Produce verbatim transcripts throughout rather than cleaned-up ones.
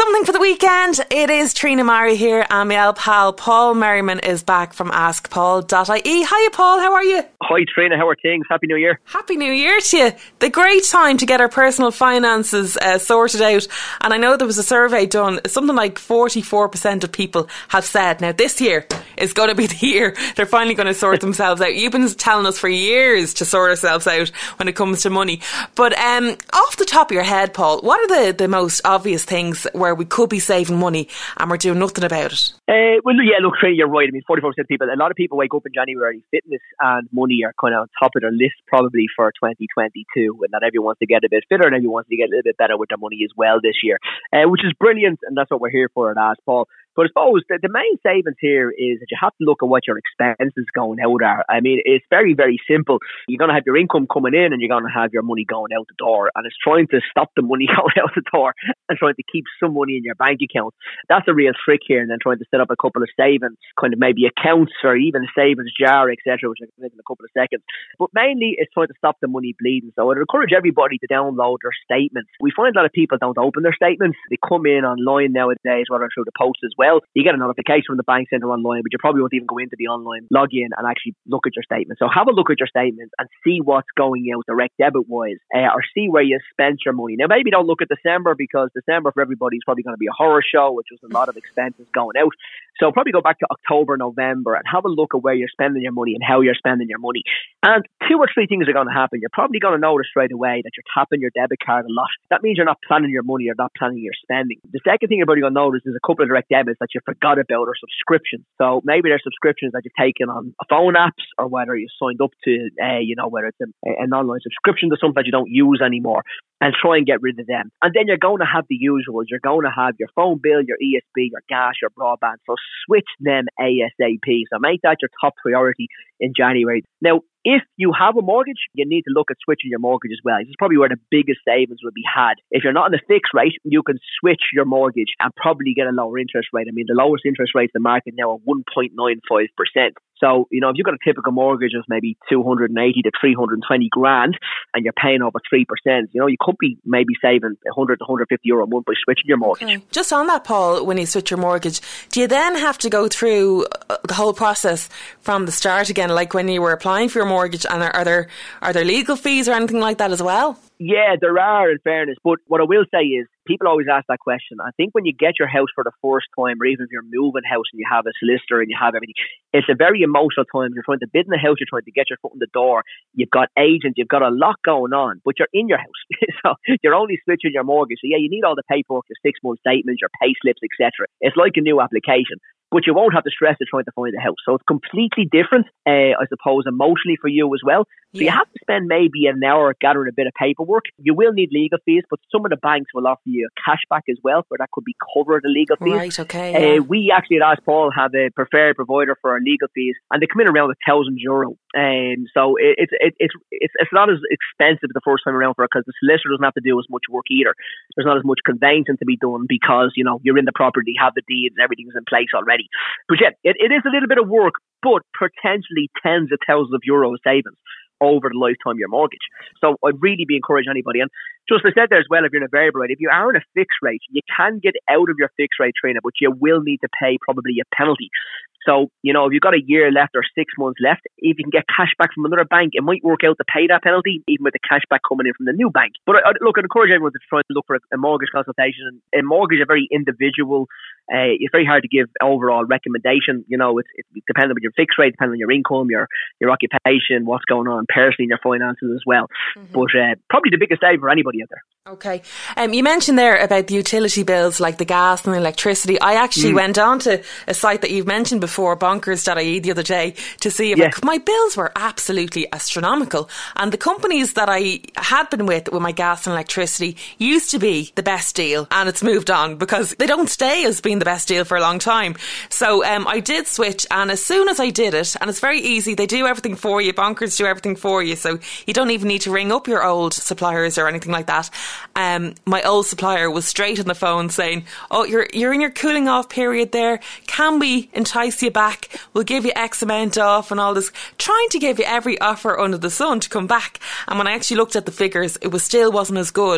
Something for the weekend. It is Trina Murray here, and my old pal Paul Merriman is back from ask paul dot I E. Hiya Paul, how are you? Hi Trina, how are things? Happy New Year. Happy New Year to you. The great time to get our personal finances uh, sorted out. And I know there was a survey done, something like forty-four percent of people have said, now this year is going to be the year they're finally going to sort themselves out. You've been telling us for years to sort ourselves out when it comes to money. But um, off the top of your head, Paul, what are the, the most obvious things where we could be saving money and we're doing nothing about it? Uh, well, yeah, look, Trina, you're right. I mean, forty-four percent of people, a lot of people wake up in January, fitness and money are kind of on top of their list probably for twenty twenty-two, and not everyone wants to get a bit fitter and everyone wants to get a little bit better with their money as well this year, uh, which is brilliant, and that's what we're here for at Ask Paul. But I suppose the, the main savings here is that you have to look at what your expenses going out are. I mean, it's very, very simple. You're going to have your income coming in and you're going to have your money going out the door. And it's trying to stop the money going out the door and trying to keep some money in your bank account. That's a real trick here. And then trying to set up a couple of savings, kind of maybe accounts or even a savings jar, et cetera, which I can make in a couple of seconds. But mainly it's trying to stop the money bleeding. So I'd encourage everybody to download their statements. We find a lot of people don't open their statements. They come in online nowadays, whether through the post as well. You get a notification from the bank centre online, but you probably won't even go into the online login and actually look at your statement. So have a look at your statements and see what's going out direct debit wise, uh, or see where you spent your money. Now maybe don't look at December, because December for everybody is probably going to be a horror show, which was a lot of expenses going out. So probably go back to October, November and have a look at where you're spending your money and how you're spending your money. And two or three things are going to happen. You're probably going to notice straight away that you're tapping your debit card a lot. That means you're not planning your money, you're not planning your spending. The second thing you're probably going to notice is a couple of direct debits that you forgot about, or subscriptions. So maybe there's subscriptions that you've taken on phone apps, or whether you signed up to, uh, you know, whether it's a, an online subscription to something that you don't use anymore, and try and get rid of them. And then you're going to have the usuals. You're going to have your phone bill, your E S B, your gas, your broadband. So switch them ASAP. So make that your top priority in January. Now, if you have a mortgage, you need to look at switching your mortgage as well. This is probably where the biggest savings will be had. If you're not on a fixed rate, you can switch your mortgage and probably get a lower interest rate. I mean, the lowest interest rates in the market now are one point nine five percent. So, you know, if you've got a typical mortgage of maybe two hundred eighty to three hundred twenty grand and you're paying over three percent, you know, you could be maybe saving one hundred to one hundred fifty euro a month by switching your mortgage. Okay. Just on that, Paul, when you switch your mortgage, do you then have to go through the whole process from the start again, like when you were applying for your mortgage? And are, are there are there legal fees or anything like that as well? Yeah, there are, in fairness. But what I will say is, people always ask that question. I think when you get your house for the first time, or even if you're moving house and you have a solicitor and you have everything, it's a very emotional time. You're trying to bid in the house, you're trying to get your foot in the door. You've got agents, you've got a lot going on, but you're in your house. So you're only switching your mortgage. So yeah, you need all the paperwork, your six-month statements, your pay slips, et cetera. It's like a new application. But you won't have the stress of trying to find a house. So it's completely different, uh, I suppose, emotionally for you as well. So yeah. You have to spend maybe an hour gathering a bit of paperwork. You will need legal fees, but some of the banks will offer you a cashback as well, where that could be covered the legal fees. Right, okay. Uh, yeah. We actually at Ask Paul have a preferred provider for our legal fees, and they come in around a thousand euro. Um, so it, it, it, it's it's it's not as expensive the first time around for it, because the solicitor doesn't have to do as much work either. There's not as much conveyancing to be done, because, you know, you're in the property, have the deeds, everything's in place already. But yeah, it, it is a little bit of work, but potentially tens of thousands of euros savings over the lifetime of your mortgage. So I'd really be encouraging anybody. And just as I said there as well, if you're in a variable rate, if you are in a fixed rate, you can get out of your fixed rate, Trina, but you will need to pay probably a penalty. So, you know, if you've got a year left or six months left, if you can get cash back from another bank, it might work out to pay that penalty, even with the cash back coming in from the new bank. But I, I, look, I'd encourage everyone to try and look for a, a mortgage consultation. A mortgage is very individual. Uh, it's very hard to give overall recommendation. You know, it's, it depends on your fixed rate, depends on your income, your your occupation, what's going on personally in your finances as well. Mm-hmm. But uh, probably the biggest save for anybody out there. Okay. Um, you mentioned there about the utility bills, like the gas and the electricity. I actually mm. went on to a site that you've mentioned before, bonkers dot I E, the other day to see if yeah. I, my bills were absolutely astronomical. And the companies that I had been with with my gas and electricity used to be the best deal, and it's moved on because they don't stay as being the best deal for a long time. So um, I did switch, and as soon as I did it, and it's very easy, they do everything for you, Bonkers do everything for you, so you don't even need to ring up your old suppliers or anything like that. Um, my old supplier was straight on the phone saying, oh, you're you're in your cooling off period there, can we entice you back, we'll give you X amount off and all this, trying to give you every offer under the sun to come back. And when I actually looked at the figures, it was still wasn't as good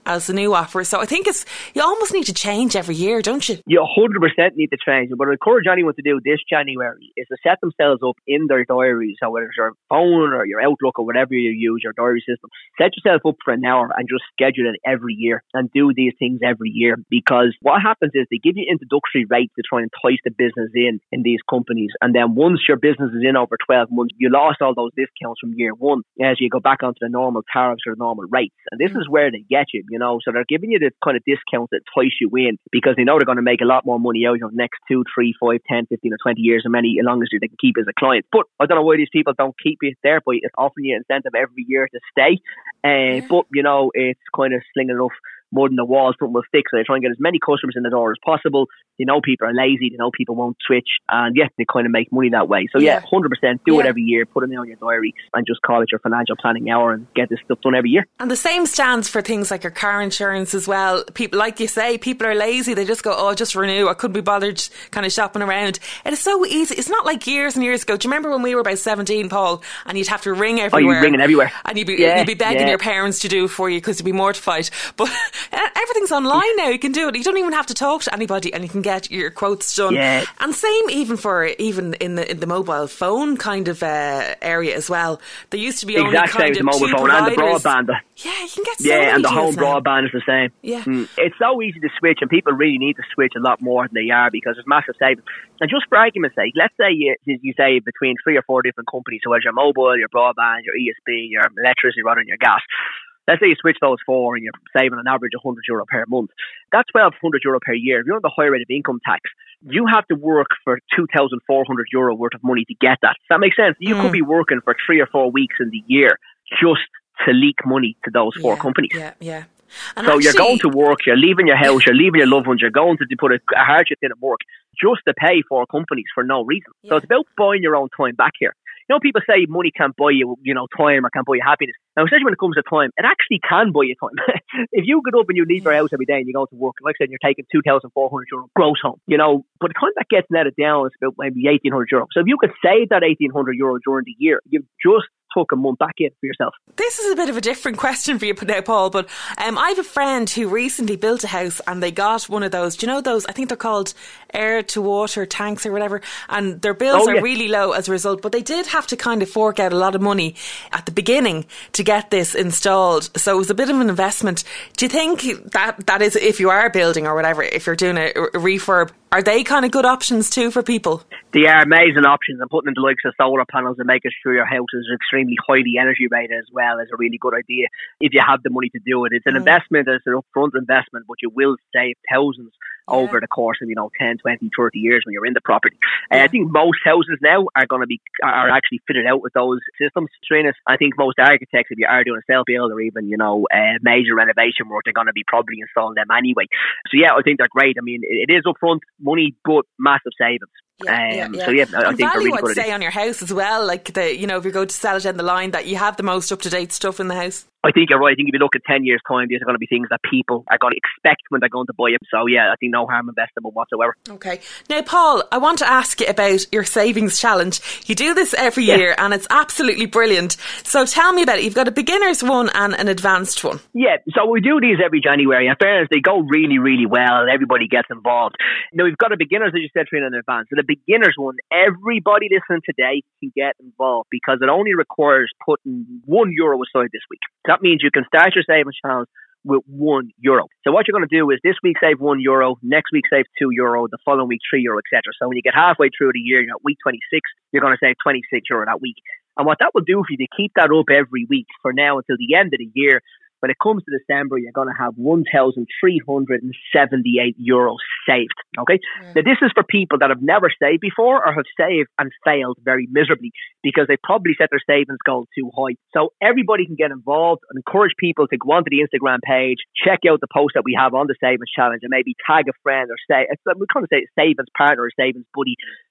as the new offer. So I think it's you almost need to change every year, don't you? You one hundred percent need to change. What I encourage anyone to do this January is to set themselves up in their diaries, so whether it's your phone or your Outlook or whatever you use, your diary system, set yourself up for an hour and just schedule it every year and do these things every year. Because what happens is they give you introductory rates to try and entice the business in in these companies, and then once your business is in over twelve months, you lost all those discounts from year one as you go back onto the normal tariffs or normal rates. And this is where they get you, you know. So they're giving you the kind of discounts that entice you in because they know they're going to make a lot more money out of you the next two, three, five, ten, fifteen or twenty years, and many as long as they can keep as a client. But I don't know why these people don't keep you there by offering you incentive every year to stay. Uh, yeah. But, you know, it's kind of slinging enough more than the walls, something will stick. So they try and get as many customers in the door as possible. They know people are lazy. They know people won't switch. And yeah, they kind of make money that way. So yeah, yeah one hundred percent do yeah. it every year. Put it on your diary and just call it your financial planning hour and get this stuff done every year. And the same stands for things like your car insurance as well. People, like you say, people are lazy. They just go, oh, just renew. I couldn't be bothered kind of shopping around. It is so easy. It's not like years and years ago. Do you remember when we were about seventeen, Paul, and you'd have to ring everywhere? Oh, you'd ringing everywhere. And you'd be, yeah, you'd be begging yeah. your parents to do it for you because you'd be mortified. But everything's online now. You can do it. You don't even have to talk to anybody, and you can get your quotes done. Yeah. And same even for even in the in the mobile phone kind of uh, area as well. There used to be only exact kind same of the mobile phone providers. and the broadband. Yeah, you can get so yeah, many and the home now. broadband is the same. Yeah, mm. It's so easy to switch, and people really need to switch a lot more than they are because there's massive savings. And just for argument's sake, let's say you you save between three or four different companies, so as your mobile, your broadband, your E S P, your electricity, rather than your gas. Let's say you switch those four and you're saving on average one hundred euro per month. That's twelve hundred euro per year. If you're on the high rate of income tax, you have to work for two thousand four hundred euro worth of money to get that. Does that make sense? You mm. could be working for three or four weeks in the year just to leak money to those four yeah, companies. Yeah, yeah. And so actually, you're going to work, you're leaving your house, you're leaving your loved ones, you're going to put a, a hardship in at work just to pay for companies for no reason. Yeah. So it's about buying your own time back here. You know, people say money can't buy you, you know, time or can't buy you happiness. Now, especially when it comes to time, it actually can buy you time. If you get up and you leave your house every day and you go to work, like I said, you're taking two thousand four hundred euro gross home, you know, by the time that gets netted down, it's about maybe eighteen hundred euro. So if you could save that eighteen hundred euro during the year, you've just took a month back in for yourself. This is a bit of a different question for you now, Paul, but um, I have a friend who recently built a house and they got one of those, do you know those, I think they're called air to water tanks or whatever, and their bills oh, yeah. are really low as a result, but they did have to kind of fork out a lot of money at the beginning to get this installed, so it was a bit of an investment. Do you think that that is, if you are building or whatever, if you're doing a, a refurb, are they kind of good options too for people? They are amazing options, and putting in the likes of solar panels and making sure your house is extremely highly energy rated as well is a really good idea if you have the money to do it. It's an mm. investment, it's an upfront investment, but you will save thousands yeah. over the course of, you know, ten, twenty, thirty years when you're in the property. Yeah. Uh, I think most houses now are going to be, are actually fitted out with those systems. Trina, I think most architects, if you are doing a self build or even, you know, uh, major renovation work, they're going to be probably installing them anyway. So yeah, I think they're great. I mean, it, it is upfront money, but massive savings. Yeah, um, yeah, yeah. So yeah, I and think value, they're really good. I'd say on your house as well, like the, you know, if you go to sell it down the line, that you have the most up to date stuff in the house. I think you're right. I think if you look at ten years' time, these are going to be things that people are going to expect when they're going to buy it. So yeah, I think no harm investable whatsoever. Okay. Now, Paul, I want to ask you about your savings challenge. You do this every yeah. year and it's absolutely brilliant. So tell me about it. You've got a beginner's one and an advanced one. Yeah, so we do these every January. In fairness, they go really, really well and everybody gets involved. Now, we've got a beginner's, as you said, Trina, in advance. So the beginner's one, everybody listening today can get involved because it only requires putting one euro aside this week. That means you can start your savings challenge with one euro. So what you're going to do is this week save one euro, next week save two euro, the following week three euro, et cetera. So when you get halfway through the year, you're at week twenty-six, you're going to save twenty-six euro that week. And what that will do for you to keep that up every week for now until the end of the year, when it comes to December, you're going to have one thousand three hundred seventy-eight euros saved. Okay. Yeah. Now, this is for people that have never saved before or have saved and failed very miserably because they probably set their savings goal too high. So everybody can get involved and encourage people to go onto the Instagram page, check out the post that we have on the savings challenge and maybe tag a friend or say, we kind of say savings partner or savings buddy.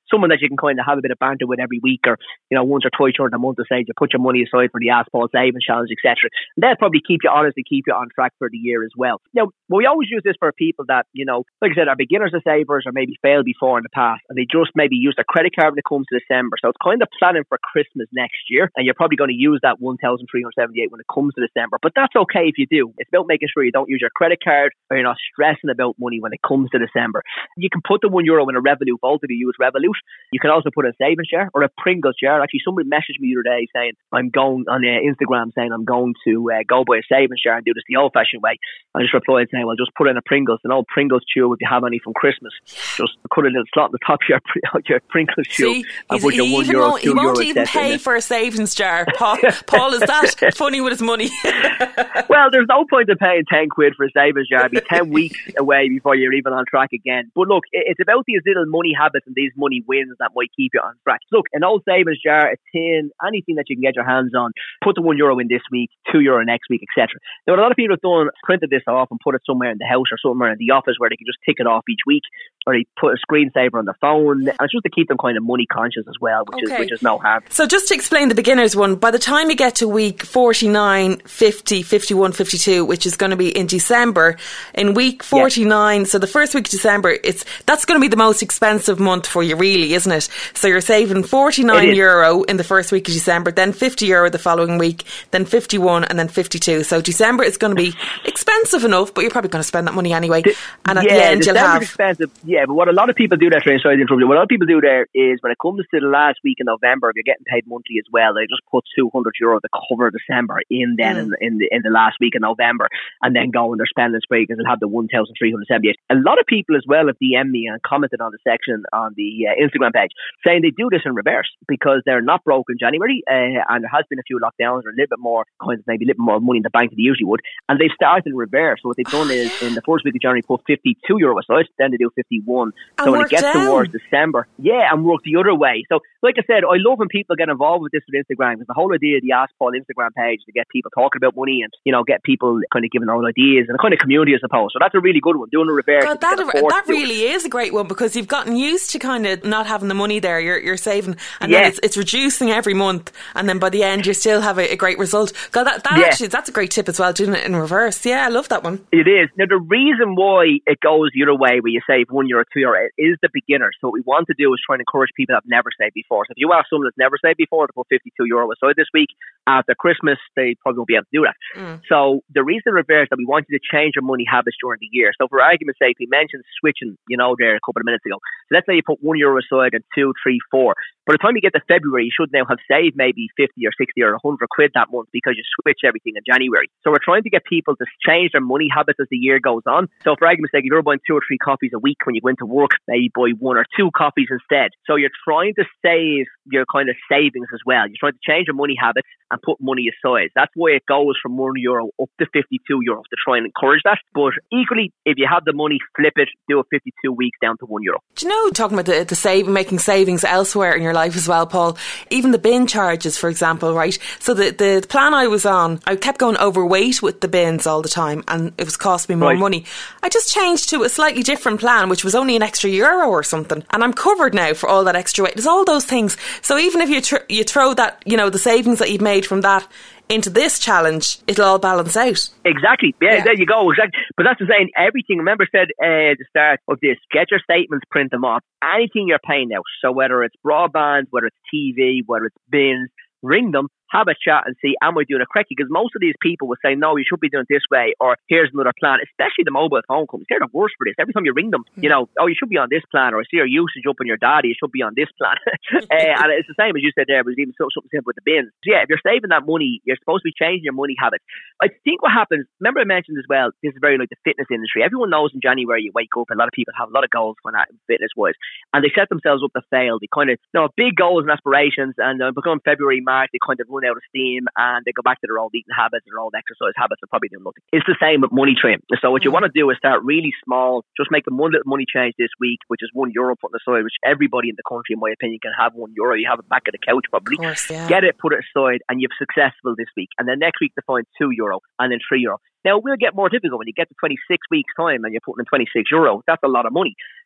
someone that you can kind of have a bit of banter with every week, or you know once or twice during the month to say you put your money aside for the Ask Paul Savings Challenge, et cetera. And they'll probably keep you honest and keep you on track for the year as well. Now, we always use this for people that, you know, like I said, are beginners as savers or maybe failed before in the past, and they just maybe use their credit card when it comes to December. So it's kind of planning for Christmas next year, and you're probably going to use that one thousand three hundred seventy-eight when it comes to December. But that's okay if you do. It's about making sure you don't use your credit card or you're not stressing about money when it comes to December. You can put the one euro in a Revolut vault if you use Revolut. You can also put a savings jar or a Pringles jar. Actually, somebody messaged me the other day saying I'm going on uh, Instagram saying I'm going to uh, go buy a savings jar and do this the old-fashioned way. I just replied saying, well, just put in a Pringles, an old Pringles chew if you have any from Christmas. Just put a little slot in the top of your, your Pringles chew. See, and put your one even euro, won't, two he won't euro even pay for a savings jar. Paul, Paul is that funny with his money? Well, there's no point in paying ten quid for a savings jar. It'll be ten weeks away before you're even on track again. But look, it's about these little money habits and these money wins that might keep you on track. Look, an old savings jar, a tin, anything that you can get your hands on, put the one euro in this week, two euro next week, et cetera. Now, what a lot of people have done, printed this off and put it somewhere in the house or somewhere in the office where they can just tick it off each week, or they put a screensaver on the phone, and it's just to keep them kind of money conscious as well, which okay. is which is no harm. So just to explain the beginners one, by the time you get to week forty-nine, fifty, fifty-one, fifty-two, which is going to be in December, in week forty-nine, yes. So the first week of December, it's that's going to be the most expensive month for you, really, isn't it? So you're saving forty-nine euro in the first week of December, then fifty euro the following week, then fifty-one, and then fifty-two. So December is going to be expensive enough, but you're probably going to spend that money anyway. The, and at yeah, the end, you'll have expensive. Yeah, but what a lot of people do there, sorry, sorry to interrupt you, what a lot of people do there is when it comes to the last week in November, if you're getting paid monthly as well, they just put two hundred euro to cover December in then mm. in, in the in the last week in November, and then go on their spending spree because they'll have the one thousand three hundred seventy-eight. A lot of people as well have D M'd me and commented on the section on the uh, Instagram page saying they do this in reverse because they're not broke in January, uh, and there has been a few lockdowns or a little bit more, kind of maybe a little bit more money in the bank than they usually would, and they've started in reverse. So what they've done is in the first week of January put fifty-two euro aside, then they do fifty-one. And so when it gets down. towards December, yeah, and work the other way. So like I said, I love when people get involved with this with Instagram, because the whole idea of the Ask Paul Instagram page to get people talking about money and, you know, get people kind of giving their own ideas and a kind of community, I suppose. So that's a really good one, doing a reverse. God, that that really is a great one, because you've gotten used to kind of not having the money there. You're you're saving, and yeah. then it's it's reducing every month, and then by the end you still have a, a great result. God, that, that yeah. actually that's a great tip as well, doing it in reverse. Yeah, I love that one. It is. Now the reason why it goes the other way, where you save one euro, two euro, is the beginner. So what we want to do is try and encourage people that have never saved before. So if you ask someone that's never saved before to put fifty-two euro aside this week, after Christmas, they probably won't be able to do that. Mm. So the reason reverse that we want you to change your money habits during the year. So for argument's sake, we mentioned switching, you know, there a couple of minutes ago. So let's say you put one euro aside and two, three, four. By the time you get to February, you should now have saved maybe fifty or sixty or one hundred quid that month because you switch everything in January. So we're trying to get people to change their money habits as the year goes on. So for argument's sake, if you're buying two or three coffees a week when you go into work, maybe buy one or two coffees instead. So you're trying to save your kind of savings as well. You're trying to change your money habits and put money aside. That's why it goes from one euro up to fifty-two euros, to try and encourage that. But equally, if you have the money, flip it, do a fifty-two weeks down to one euro. Do you know, talking about the, the save, making savings elsewhere in your life as well, Paul, even the bin charges, for example, right? So the, the plan I was on, I kept going overweight with the bins all the time, and it was costing me more right. money. I just changed to a slightly different plan, which was only an extra euro or something, and I'm covered now for all that extra weight. There's all those things. So even if you tr- you throw that, you know, the savings that you've made from that into this challenge, it'll all balance out. Exactly. Yeah, yeah. There you go. Exactly. But that's the saying, everything, remember I said uh, at the start of this, get your statements, print them off. Anything you're paying now, so whether it's broadband, whether it's T V, whether it's bins, ring them, have a chat and see, am I doing it correctly? Because most of these people will say, no, you should be doing it this way, or here's another plan, especially the mobile phone companies. They're the worst for this. Every time you ring them, mm. you know, oh, you should be on this plan, or I see your usage up on your data, you should be on this plan. uh, and it's the same as you said there, but it's even so, something simple with the bins. So yeah, if you're saving that money, you're supposed to be changing your money habits. I think what happens, remember I mentioned as well, this is very like the fitness industry. Everyone knows in January you wake up, a lot of people have a lot of goals going out fitness-wise, and they set themselves up to fail. They kind of, you know, big goals and aspirations, and uh, become February, March, they kind of run out of steam, and they go back to their old eating habits, their old exercise habits, and probably do nothing. It's the same with money trim. So what you want to do is start really small, just make them one little money change this week, which is one euro put aside, which everybody in the country, in my opinion, can have one euro. You have it back at the couch probably. Course, yeah. Get it, put it aside, and you're successful this week. And then next week to find two euro, and then three euro. Now, it will get more difficult when you get to twenty-six weeks' time and you're putting in twenty-six euro. That's a lot of money.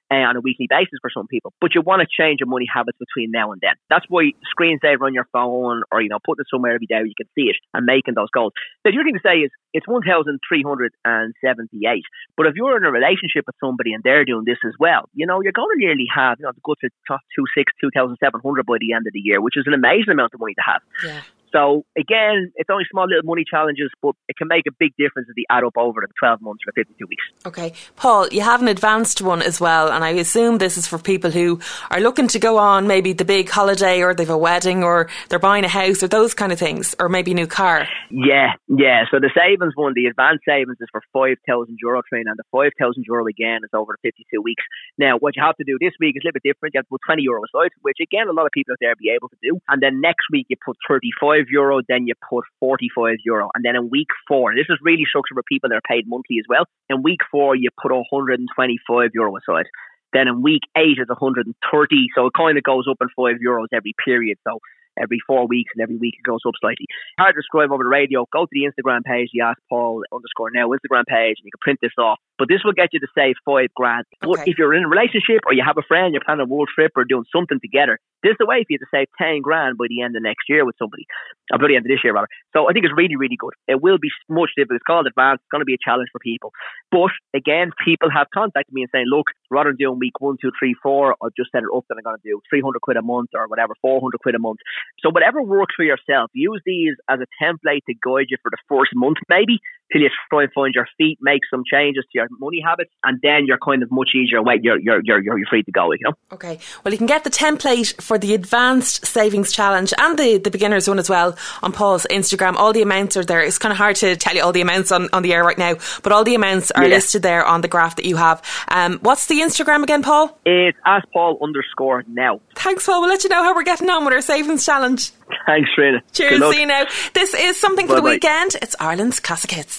uh, on a weekly basis for some people. But you want to change your money habits between now and then. That's why screensaver on your phone, or, you know, putting it somewhere every day where you can see it and making those goals. The other thing to say is it's one thousand three hundred seventy-eight. But if you're in a relationship with somebody and they're doing this as well, you know, you're going to nearly have, you know, to go to two six, two thousand seven hundred by the end of the year, which is an amazing amount of money to have. Yeah. So again, it's only small little money challenges, but it can make a big difference if they add up over the twelve months or the fifty-two weeks. Okay. Paul, you have an advanced one as well, and I assume this is for people who are looking to go on maybe the big holiday, or they've a wedding, or they're buying a house, or those kind of things, or maybe a new car. Yeah, yeah. So the savings one, the advanced savings, is for five thousand euro training, and the five thousand euro again is over the fifty-two weeks. Now, what you have to do this week is a little bit different. You have to put twenty euro aside, which again, a lot of people out there will be able to do. And then next week you put thirty-five euro, then you put forty-five euro. And then in week four, and this is really structured for people that are paid monthly as well. In week four, you put one hundred twenty-five euro aside. Then in week eight, it's one hundred thirty. So it kind of goes up in five euros every period. So every four weeks and every week it goes up slightly. Hard to describe over the radio. Go to the Instagram page, the Ask Paul underscore now Instagram page, and you can print this off. But this will get you to save five grand. But okay. if you're in a relationship, or you have a friend, you're planning a world trip or doing something together, this is the way for you to save ten grand by the end of next year with somebody. Or by the end of this year, rather. So I think it's really, really good. It will be much difficult. It's called advanced. It's going to be a challenge for people. But again, people have contacted me and saying, look, rather than doing week one, two, three, four, I'll just set it up that I'm going to do three hundred quid a month or whatever, four hundred quid a month. So whatever works for yourself, use these as a template to guide you for the first month maybe, till you try and find your feet, make some changes to your money habits, and then you're kind of much easier way. You're you're you're you're free to go, you know. Okay. Well, you can get the template for the Advanced Savings Challenge and the, the beginners one as well on Paul's Instagram. All the amounts are there. It's kind of hard to tell you all the amounts on, on the air right now, but all the amounts are yeah. listed there on the graph that you have. Um, what's the Instagram again, Paul? It's Ask Paul underscore now. Thanks, Paul. We'll let you know how we're getting on with our savings challenge. Thanks, Trina. Cheers. See you now. This is Something for Bye-bye. The Weekend. It's Ireland's Classic Hits.